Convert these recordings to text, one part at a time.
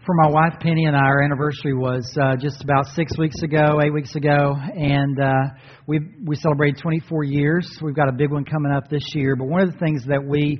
For my wife Penny and I, our anniversary was just about 8 weeks ago, and we celebrated 24 years. We've got a big one coming up this year. But one of the things that we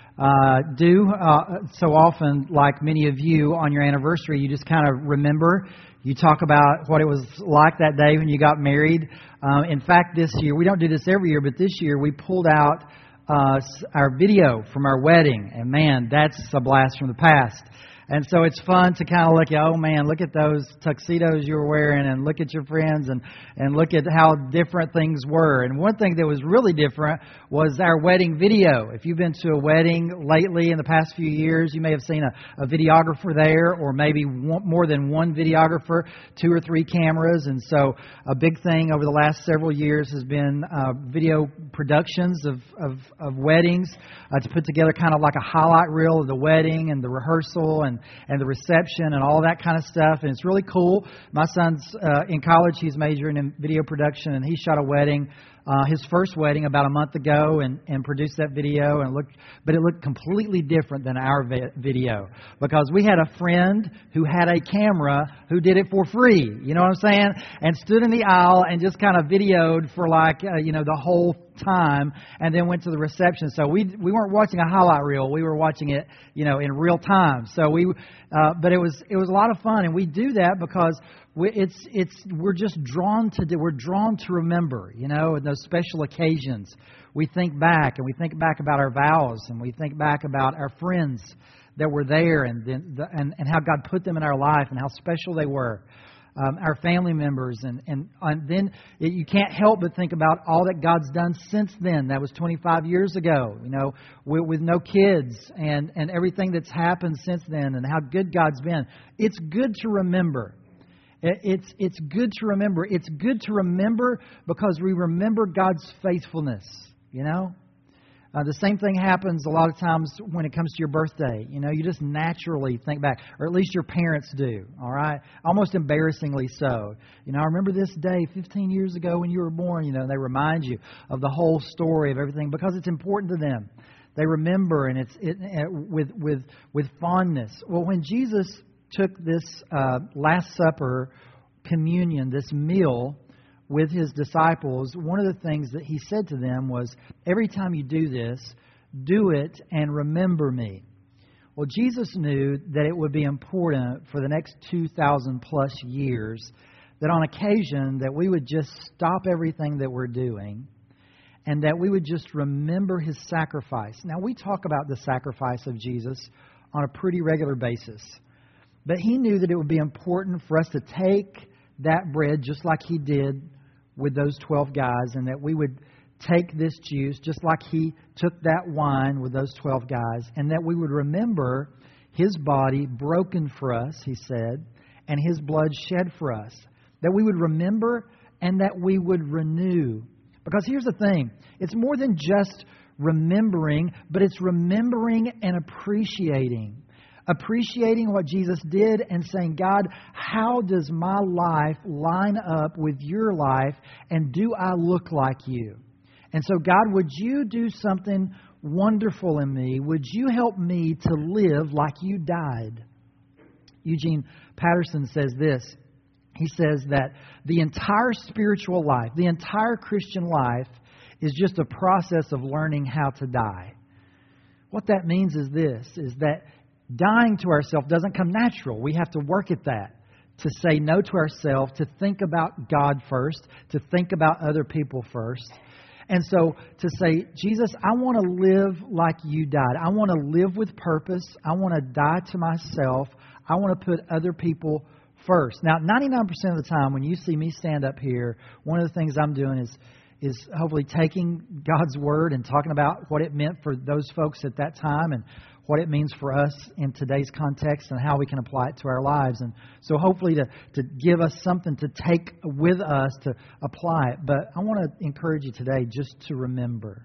do so often, like many of you on your anniversary, you just kind of remember. You talk about what it was like that day when you got married. In fact, this year, we don't do this every year, but this year we pulled out our video from our wedding. And man, that's a blast from the past. And so it's fun to kind of look at, oh man, look at those tuxedos you were wearing, and look at your friends, and look at how different things were. And one thing that was really different was our wedding video. If you've been to a wedding lately in the past few years, you may have seen a videographer there, or maybe more than one videographer, 2 or 3 cameras. And so a big thing over the last several years has been video productions of weddings to put together kind of like a highlight reel of the wedding and the rehearsal and the reception and all that kind of stuff. And it's really cool. My son's in college. He's majoring in video production, and he shot a wedding, his first wedding, about a month ago, and produced that video. But it looked completely different than our video, because we had a friend who had a camera who did it for free. You know what I'm saying? And stood in the aisle and just kind of videoed for the whole time, and then went to the reception. So we weren't watching a highlight reel. We were watching it, in real time. So but it was a lot of fun, and we do that because we're just drawn to remember, in those special occasions. We think back, and we think back about our vows, and we think back about our friends that were there, and how God put them in our life, and how special they were. Our family members, and then you can't help but think about all that God's done since then. That was 25 years ago, with no kids, and everything that's happened since then, and how good God's been. It's good to remember. It's good to remember. It's good to remember because we remember God's faithfulness, The same thing happens a lot of times when it comes to your birthday. You just naturally think back, or at least your parents do, all right? Almost embarrassingly so. I remember this day 15 years ago when you were born, they remind you of the whole story of everything because it's important to them. They remember, and with fondness. Well, when Jesus took this Last Supper communion, this meal with His disciples, one of the things that He said to them was, every time you do this, do it and remember me. Well, Jesus knew that it would be important for the next 2,000 plus years that on occasion that we would just stop everything that we're doing and that we would just remember His sacrifice. Now, we talk about the sacrifice of Jesus on a pretty regular basis, but He knew that it would be important for us to take that bread just like He did with those 12 guys, and that we would take this juice just like He took that wine with those 12 guys, and that we would remember His body broken for us, He said, and His blood shed for us. That we would remember and that we would renew. Because here's the thing, it's more than just remembering, but it's remembering and appreciating. Appreciating what Jesus did and saying, God, how does my life line up with your life, and do I look like you? And so, God, would you do something wonderful in me? Would you help me to live like you died? Eugene Patterson says this. He says that the entire spiritual life, the entire Christian life, is just a process of learning how to die. What that means is this, is that dying to ourselves doesn't come natural. We have to work at that, to say no to ourselves, to think about God first, to think about other people first. And so to say, Jesus, I want to live like you died. I want to live with purpose. I want to die to myself. I want to put other people first. Now, 99% of the time when you see me stand up here, one of the things I'm doing is hopefully taking God's Word and talking about what it meant for those folks at that time, and what it means for us in today's context, and how we can apply it to our lives. And so hopefully to give us something to take with us to apply it. But I want to encourage you today just to remember,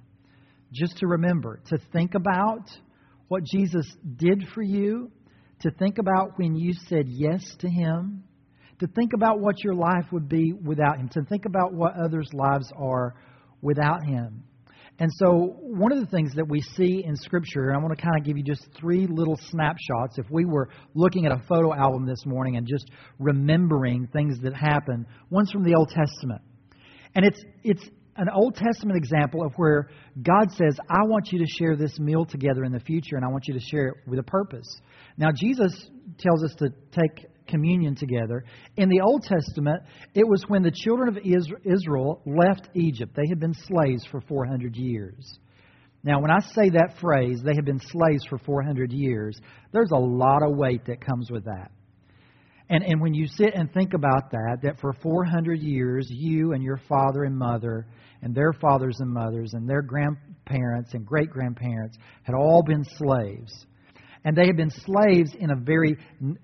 to think about what Jesus did for you, to think about when you said yes to Him, to think about what your life would be without Him, to think about what others' lives are without Him. And so one of the things that we see in Scripture, and I want to kind of give you just 3 little snapshots. If we were looking at a photo album this morning and just remembering things that happened, one's from the Old Testament. And it's an Old Testament example of where God says, I want you to share this meal together in the future, and I want you to share it with a purpose. Now, Jesus tells us to take communion together. In the Old Testament, it was when the children of Israel left Egypt. They had been slaves for 400 years. Now, when I say that phrase, they had been slaves for 400 years, there's a lot of weight that comes with that. And when you sit and think about that for 400 years, you and your father and mother and their fathers and mothers and their grandparents and great-grandparents had all been slaves. And they had been slaves in a very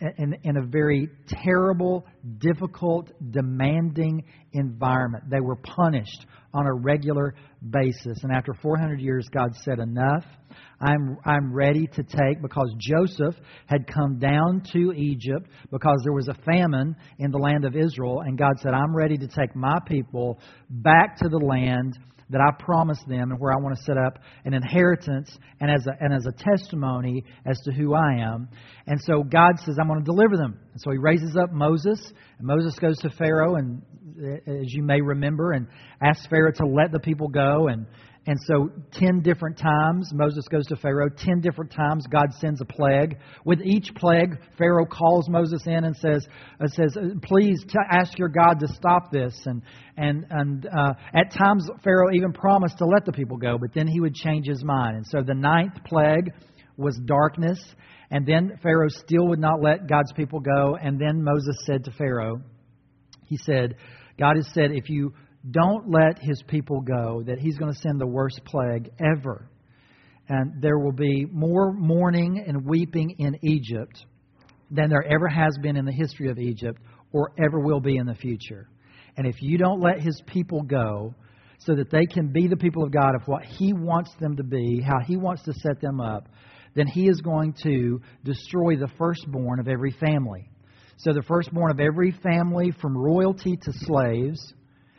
terrible, difficult, demanding environment. They were punished on a regular basis. And after 400 years, God said, enough. I'm ready to take, because Joseph had come down to Egypt because there was a famine in the land of Israel. And God said, I'm ready to take my people back to the land that I promised them and where I want to set up an inheritance and as a testimony as to who I am. And so God says, I'm going to deliver them. And so He raises up Moses, and Moses goes to Pharaoh, and as you may remember, and asks Pharaoh to let the people go. And so 10 different times, Moses goes to Pharaoh. 10 different times, God sends a plague. With each plague, Pharaoh calls Moses in and says, please ask your God to stop this. And at times, Pharaoh even promised to let the people go, but then he would change his mind. And so the 9th plague was darkness. And then Pharaoh still would not let God's people go. And then Moses said to Pharaoh, he said, God has said, if you don't let His people go, that He's going to send the worst plague ever. And there will be more mourning and weeping in Egypt than there ever has been in the history of Egypt or ever will be in the future. And if you don't let His people go so that they can be the people of God of what He wants them to be, how He wants to set them up, then He is going to destroy the firstborn of every family. So the firstborn of every family, from royalty to slaves,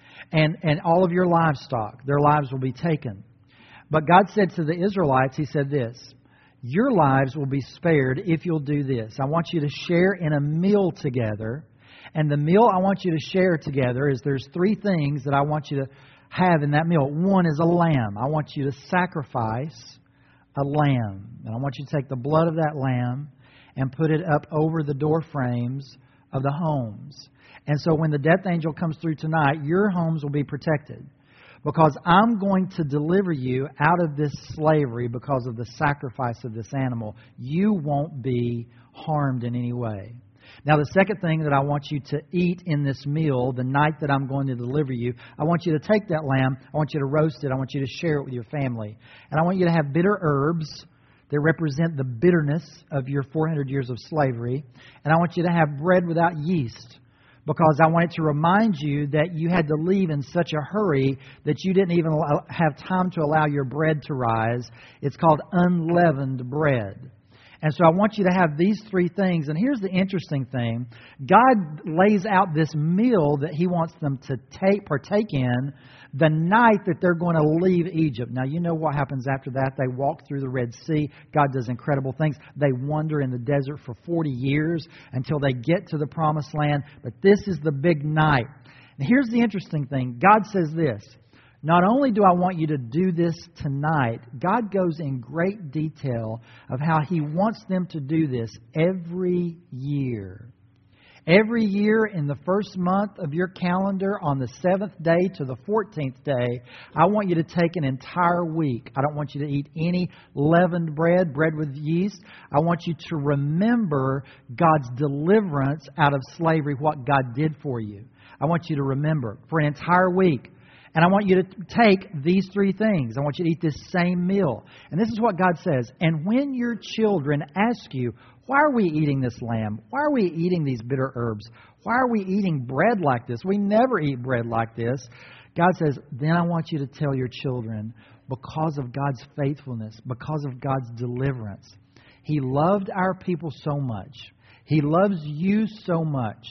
and all of your livestock, their lives will be taken. But God said to the Israelites, He said this, your lives will be spared if you'll do this. I want you to share in a meal together. And the meal I want you to share together is there's 3 things that I want you to have in that meal. One is a lamb. I want you to sacrifice a lamb. And I want you to take the blood of that lamb and put it up over the door frames of the homes. And so when the death angel comes through tonight, your homes will be protected. Because I'm going to deliver you out of this slavery because of the sacrifice of this animal. You won't be harmed in any way. Now, the second thing that I want you to eat in this meal, the night that I'm going to deliver you, I want you to take that lamb, I want you to roast it, I want you to share it with your family. And I want you to have bitter herbs that represent the bitterness of your 400 years of slavery. And I want you to have bread without yeast, because I wanted to remind you that you had to leave in such a hurry that you didn't even have time to allow your bread to rise. It's called unleavened bread. And so I want you to have these 3 things. And here's the interesting thing. God lays out this meal that He wants them to partake in the night that they're going to leave Egypt. Now, you know what happens after that. They walk through the Red Sea. God does incredible things. They wander in the desert for 40 years until they get to the Promised Land. But this is the big night. And here's the interesting thing. God says this. Not only do I want you to do this tonight, God goes in great detail of how He wants them to do this every year. Every year in the first month of your calendar, on the 7th day to the 14th day, I want you to take an entire week. I don't want you to eat any leavened bread with yeast. I want you to remember God's deliverance out of slavery, what God did for you. I want you to remember for an entire week. And I want you to take these 3 things. I want you to eat this same meal. And this is what God says. And when your children ask you, why are we eating this lamb? Why are we eating these bitter herbs? Why are we eating bread like this? We never eat bread like this. God says, then I want you to tell your children, because of God's faithfulness, because of God's deliverance. He loved our people so much. He loves you so much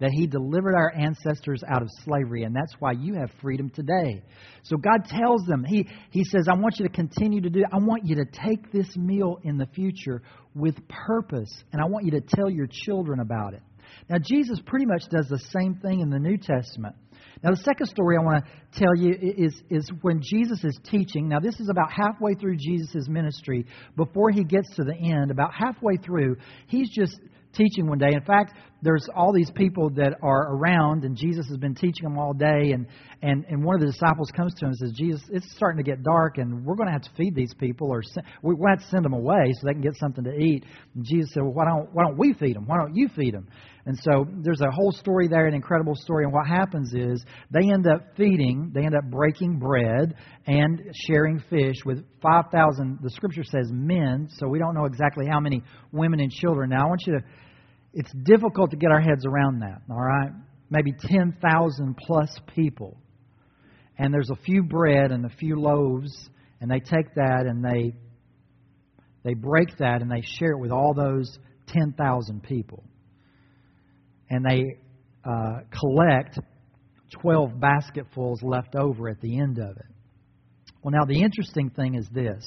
that He delivered our ancestors out of slavery, and that's why you have freedom today. So God tells them, He says, I want you to continue to do, I want you to take this meal in the future with purpose, and I want you to tell your children about it. Now, Jesus pretty much does the same thing in the New Testament. Now, the second story I want to tell you is when Jesus is teaching. Now, this is about halfway through Jesus' ministry. Before He gets to the end, about halfway through, He's just teaching one day. In fact, there's all these people that are around, and Jesus has been teaching them all day, and one of the disciples comes to him and says, Jesus, it's starting to get dark, and we're going to have to feed these people, or we're going to have to send them away so they can get something to eat. And Jesus said, well, why don't we feed them? Why don't you feed them? And so there's a whole story there, an incredible story, and what happens is they end up breaking bread and sharing fish with 5,000, the Scripture says men, so we don't know exactly how many women and children. Now, I want you to, it's difficult to get our heads around that, all right? Maybe 10,000 plus people. And there's a few bread and a few loaves, and they take that and they break that and they share it with all those 10,000 people. And they collect 12 basketfuls left over at the end of it. Well, now the interesting thing is this.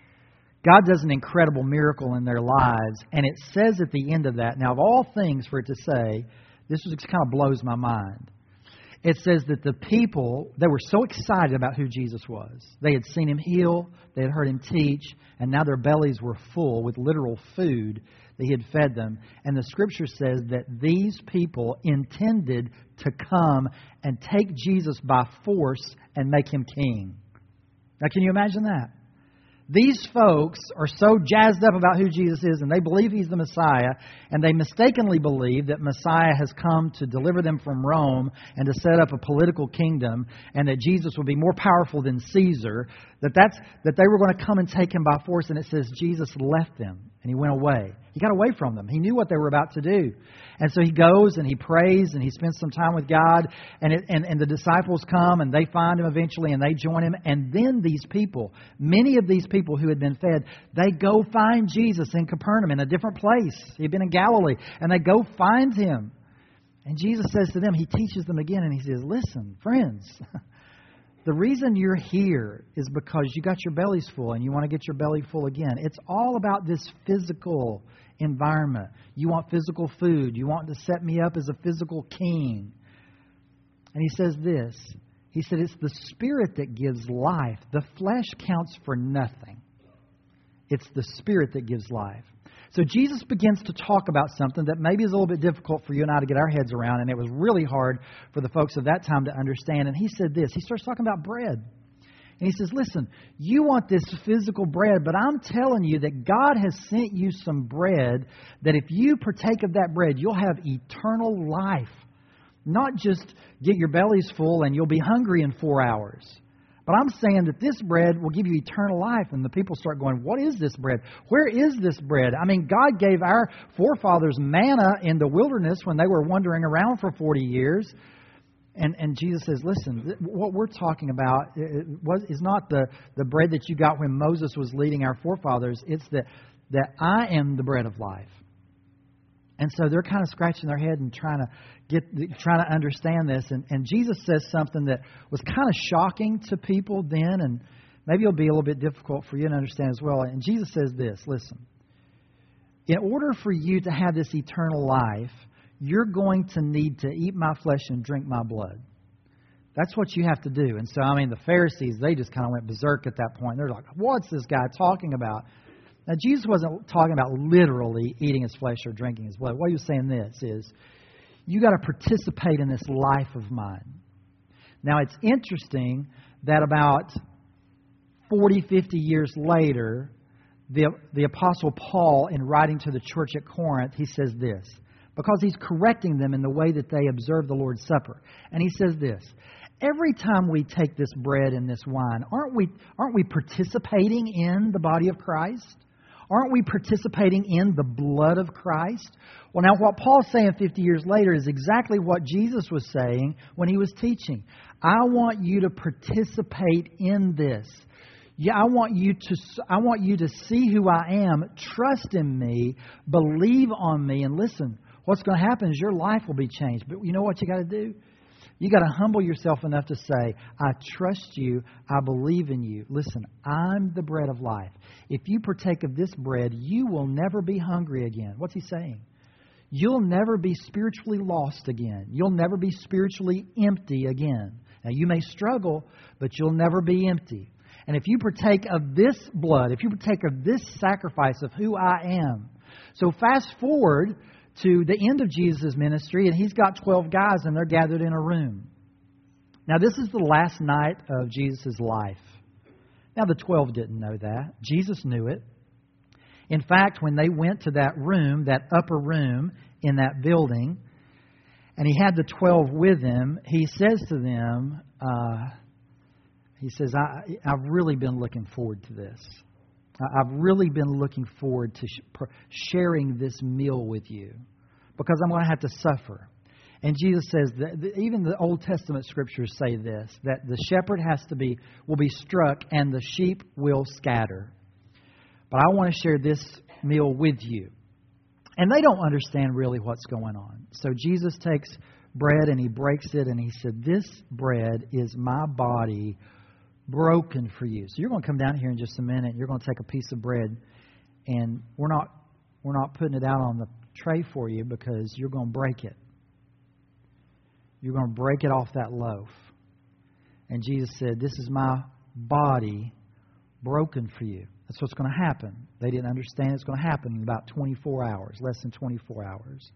God does an incredible miracle in their lives, and it says at the end of that, now of all things for it to say, this kind of blows my mind. It says that the people, they were so excited about who Jesus was. They had seen Him heal, they had heard Him teach, and now their bellies were full with literal food that He had fed them. And the Scripture says that these people intended to come and take Jesus by force and make Him king. Now, can you imagine that? These folks are so jazzed up about who Jesus is, and they believe He's the Messiah, and they mistakenly believe that Messiah has come to deliver them from Rome and to set up a political kingdom, and that Jesus would be more powerful than Caesar, that they were going to come and take Him by force, and it says Jesus left them, and He went away. He got away from them. He knew what they were about to do. And so He goes and He prays and He spends some time with God. And the disciples come and they find Him eventually and they join Him. And then these people, many of these people who had been fed, they go find Jesus in Capernaum in a different place. He had been in Galilee. And they go find Him. And Jesus says to them, He teaches them again and He says, listen, friends, the reason you're here is because you got your bellies full and you want to get your belly full again. It's all about this physical environment. You want physical food. You want to set me up as a physical king. And He says this. He said, it's the Spirit that gives life. The flesh counts for nothing. It's the Spirit that gives life. So Jesus begins to talk about something that maybe is a little bit difficult for you and I to get our heads around, and it was really hard for the folks of that time to understand. And He said this. He starts talking about bread. And He says, listen, you want this physical bread, but I'm telling you that God has sent you some bread that if you partake of that bread, you'll have eternal life. Not just get your bellies full and you'll be hungry in 4 hours. But I'm saying that this bread will give you eternal life. And the people start going, what is this bread? Where is this bread? I mean, God gave our forefathers manna in the wilderness when they were wandering around for 40 years. And Jesus says, listen, what we're talking about is not the bread that you got when Moses was leading our forefathers. It's that I am the bread of life. And so they're kind of scratching their head and trying to understand this. And Jesus says something that was kind of shocking to people then, and maybe it'll be a little bit difficult for you to understand as well. And Jesus says this, listen, in order for you to have this eternal life, you're going to need to eat my flesh and drink my blood. That's what you have to do. And so, I mean, the Pharisees, they just kind of went berserk at that point. They're like, what's this guy talking about? Now, Jesus wasn't talking about literally eating His flesh or drinking His blood. What He was saying this is, you got to participate in this life of mine. Now, it's interesting that about 40, 50 years later, the Apostle Paul, in writing to the church at Corinth, he says this, because he's correcting them in the way that they observe the Lord's Supper. And he says this, every time we take this bread and this wine, aren't we participating in the body of Christ? Aren't we participating in the blood of Christ? Well, now what Paul's saying 50 years later is exactly what Jesus was saying when He was teaching. I want you to participate in this. Yeah, I want you to see who I am, trust in me, believe on me, and listen. what's going to happen is your life will be changed. But you know what you got to do? You got to humble yourself enough to say, I trust you. I believe in you. Listen, I'm the bread of life. If you partake of this bread, you will never be hungry again. What's he saying? You'll never be spiritually lost again. You'll never be spiritually empty again. Now, you may struggle, but you'll never be empty. And if you partake of this blood, if you partake of this sacrifice of who I am. So fast forward to the end of Jesus' ministry, and he's got 12 guys, and they're gathered in a room. Now, this is the last night of Jesus' life. Now, the 12 didn't know that. Jesus knew it. In fact, when they went to that room, that upper room in that building, and he had the 12 with him, he says to them, I've really been looking forward to this. I've really been looking forward to sharing this meal with you because I'm going to have to suffer. And Jesus says that even the Old Testament scriptures say this, that the shepherd will be struck and the sheep will scatter. But I want to share this meal with you. And they don't understand really what's going on. So Jesus takes bread and he breaks it and he said, this bread is my body broken for you. So you're going to come down here in just a minute. You're going to take a piece of bread, and we're not putting it out on the tray for you because you're going to break it. You're going to break it off that loaf. And Jesus said, this is my body broken for you. That's what's going to happen. They didn't understand it's going to happen in about 24 hours, less than 24 hours.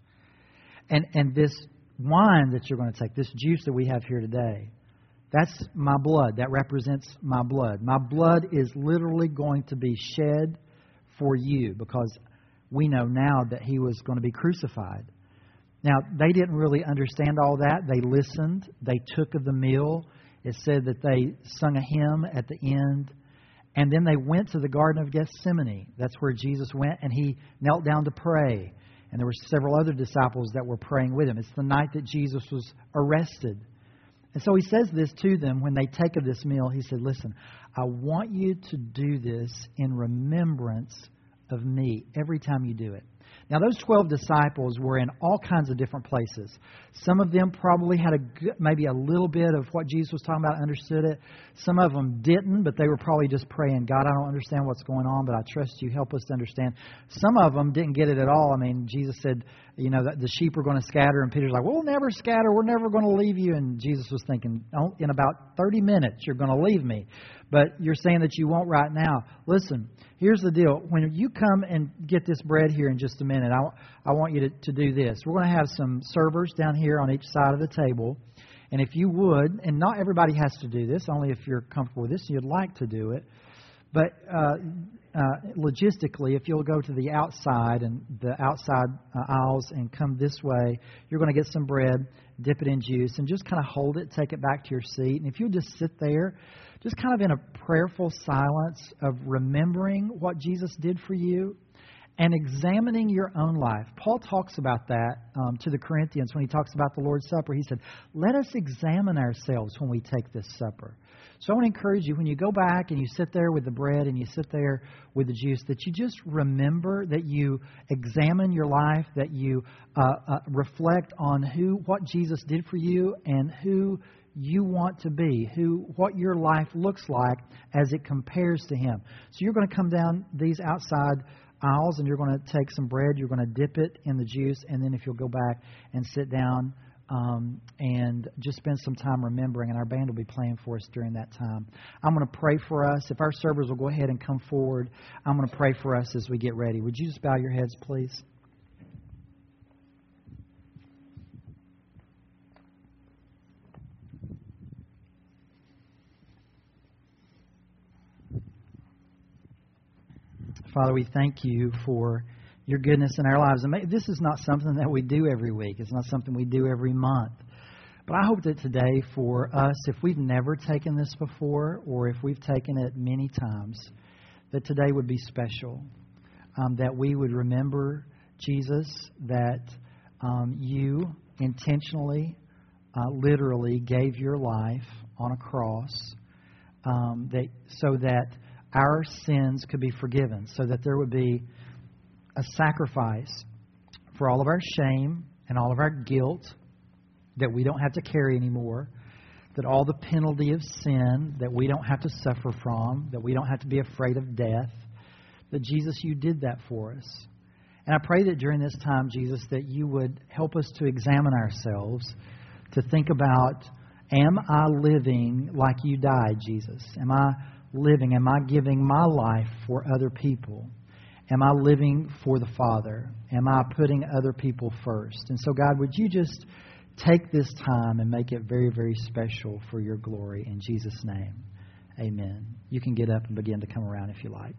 And this wine that you're going to take, this juice that we have here today, that's my blood. That represents my blood. My blood is literally going to be shed for you because we know now that he was going to be crucified. Now, they didn't really understand all that. They listened. They took of the meal. It said that they sung a hymn at the end. And then they went to the Garden of Gethsemane. That's where Jesus went, and he knelt down to pray. And there were several other disciples that were praying with him. It's the night that Jesus was arrested. And so he says this to them when they take of this meal. He said, listen, I want you to do this in remembrance of me every time you do it. Now, those 12 disciples were in all kinds of different places. Some of them probably had maybe a little bit of what Jesus was talking about, understood it. Some of them didn't, but they were probably just praying, God, I don't understand what's going on, but I trust you. Help us to understand. Some of them didn't get it at all. I mean, Jesus said, the sheep are going to scatter, and Peter's like, we'll never scatter. We're never going to leave you. And Jesus was thinking, oh, in about 30 minutes, you're going to leave me. But you're saying that you won't right now. Listen, here's the deal. When you come and get this bread here in just a minute, I want you to do this. We're going to have some servers down here on each side of the table. And if you would, and not everybody has to do this, only if you're comfortable with this and you'd like to do it. But logistically, if you'll go to the outside and the outside aisles and come this way, you're going to get some bread, dip it in juice, and just kind of hold it, take it back to your seat. And if you'll just sit there, just kind of in a prayerful silence of remembering what Jesus did for you and examining your own life. Paul talks about that to the Corinthians when he talks about the Lord's Supper. He said, let us examine ourselves when we take this supper. So I want to encourage you, when you go back and you sit there with the bread and you sit there with the juice, that you just remember, that you examine your life, that you reflect on what Jesus did for you and who you want to be, what your life looks like as it compares to Him. So you're going to come down these outside aisles and you're going to take some bread, you're going to dip it in the juice, and then if you'll go back and sit down and just spend some time remembering, and our band will be playing for us during that time. I'm going to pray for us. If our servers will go ahead and come forward, I'm going to pray for us as we get ready. Would you just bow your heads, please? Father, we thank you for your goodness in our lives. And this is not something that we do every week. It's not something we do every month. But I hope that today for us, if we've never taken this before or if we've taken it many times, that today would be special. That we would remember, Jesus, that you intentionally, literally gave your life on a cross so that our sins could be forgiven, so that there would be a sacrifice for all of our shame and all of our guilt that we don't have to carry anymore, that all the penalty of sin that we don't have to suffer from, that we don't have to be afraid of death, that Jesus, you did that for us. And I pray that during this time, Jesus, that you would help us to examine ourselves, to think about, am I living like you died, Jesus? Am I giving my life for other people? Am I living for the Father? Am I putting other people first? And so, God, would you just take this time and make it very, very special for your glory. In Jesus' name, amen. You can get up and begin to come around if you like.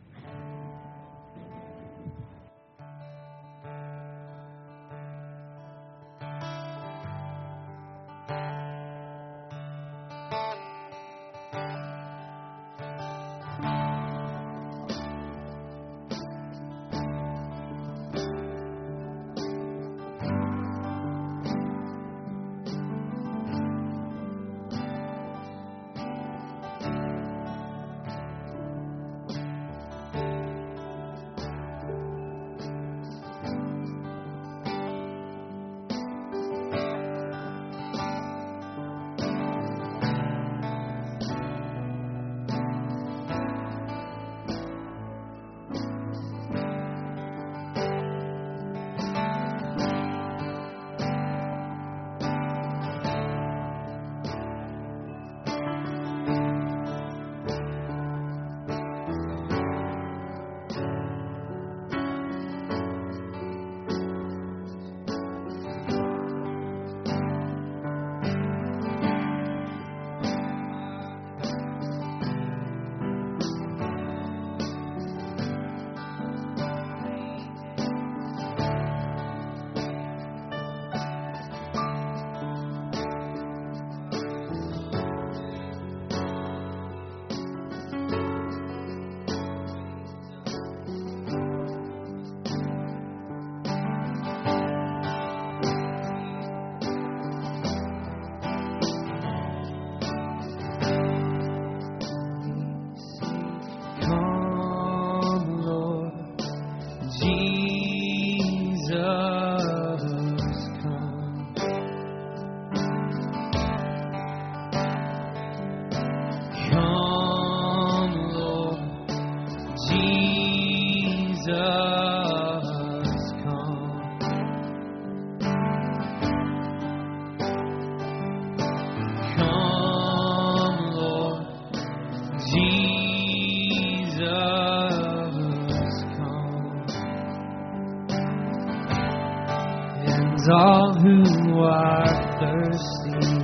All who are thirsty,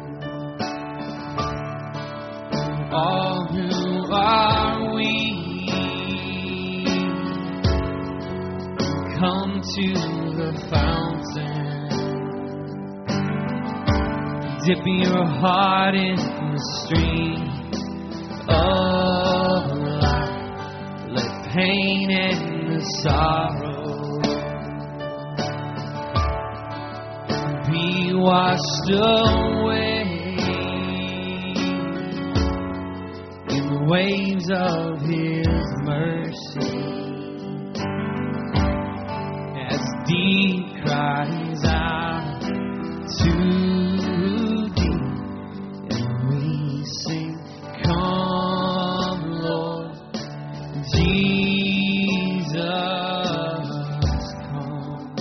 all who are weak, come to the fountain, dip your heart in the stream of life, let pain and the sorrow be washed away in the waves of His mercy. As deep cries out to deep, and we sing, "Come, Lord Jesus, come."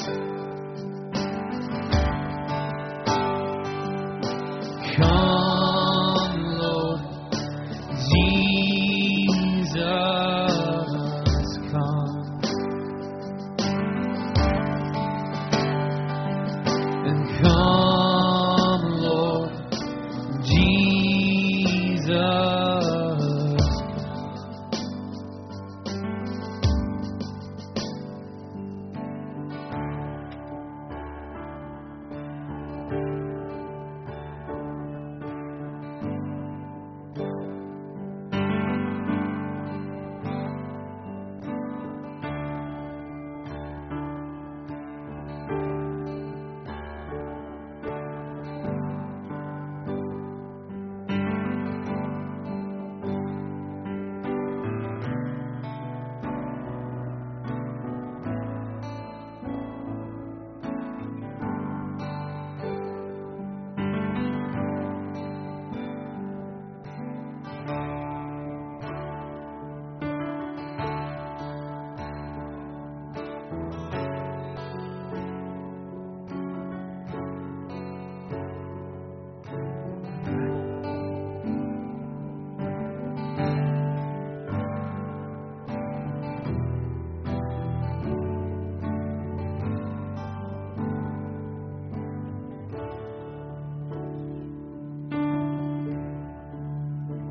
Come, Lord Jesus, come.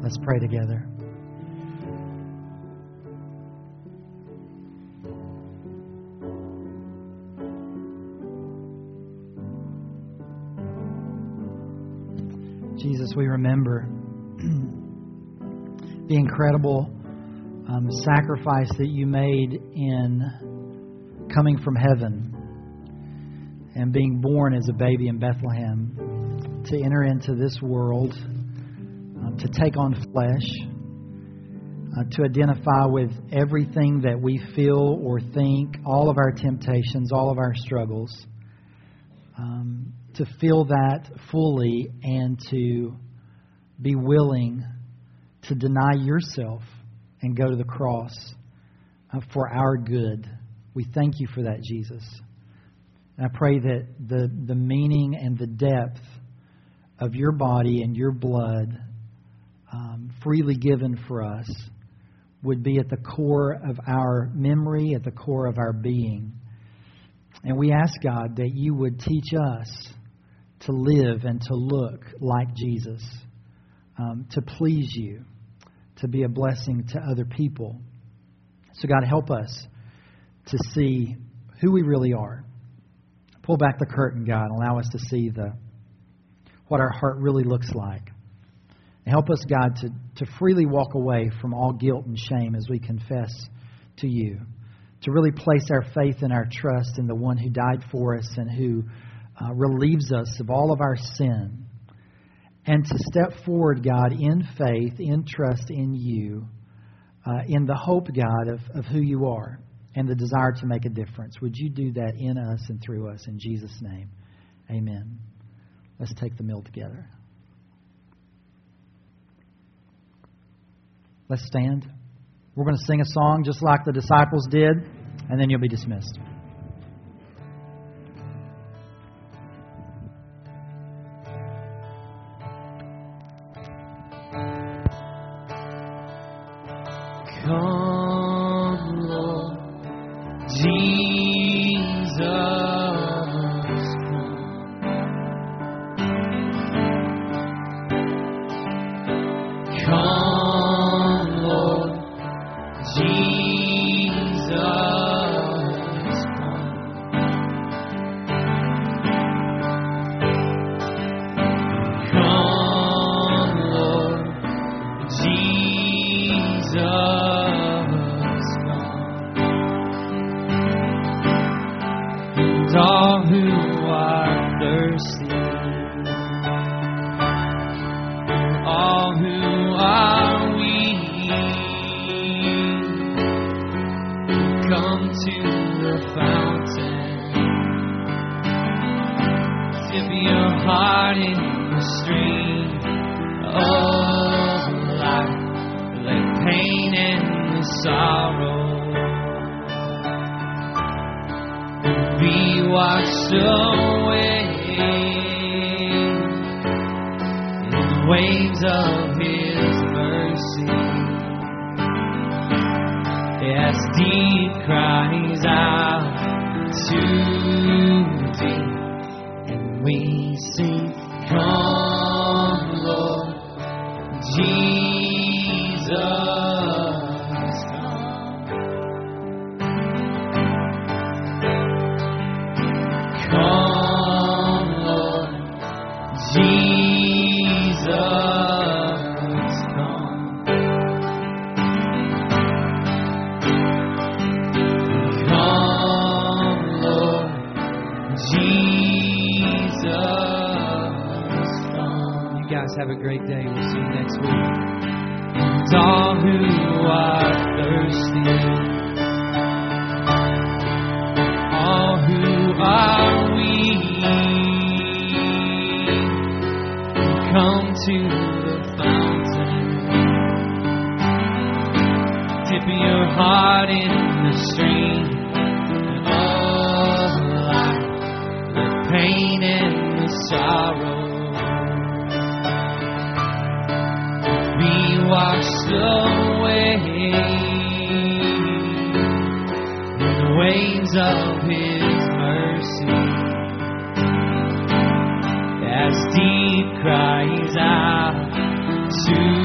Let's pray together. Jesus, we remember the incredible sacrifice that you made in coming from heaven and being born as a baby in Bethlehem to enter into this world, to take on flesh, to identify with everything that we feel or think, all of our temptations, all of our struggles, to feel that fully and to be willing to deny yourself and go to the cross for our good. We thank you for that, Jesus. And I pray that the meaning and the depth of your body and your blood freely given for us would be at the core of our memory, at the core of our being. And we ask, God, that you would teach us to live and to look like Jesus, to please you, to be a blessing to other people. So, God, help us to see who we really are. Pull back the curtain, God, and allow us to see what our heart really looks like. And help us, God, to freely walk away from all guilt and shame as we confess to you, to really place our faith and our trust in the one who died for us and who relieves us of all of our sin, and to step forward, God, in faith, in trust in you, in the hope, God, of who you are and the desire to make a difference. Would you do that in us and through us? In Jesus' name, amen. Let's take the meal together. Let's stand. We're going to sing a song just like the disciples did, and then you'll be dismissed. Come, Lord Jesus, come, Lord Jesus, come, Lord Jesus. All who are thirsty, all who are weak, come to the fountain. Dip your heart in the stream of life. Let pain and the sorrow be washed away in the waves of His mercy. As deep cries out to deep, and we sing, come, Lord Jesus. Have a great day. We'll see you next week. And all who are thirsty, all who are weak, come to the fountain. Dip your heart in the stream of life. Let pain and the sorrow washed away in the waves of His mercy. As deep cries out to